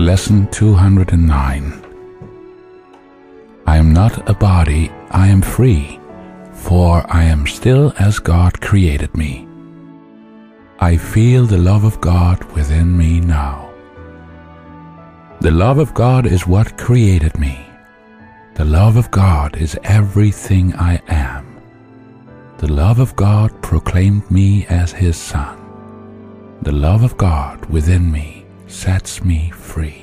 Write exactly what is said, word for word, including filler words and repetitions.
Lesson two hundred nine. I am not a body, I am free, for I am still as God created me. I feel the love of God within me now. The love of God is what created me. The love of God is everything I am. The love of God proclaimed me as His Son. The love of God within me sets me free.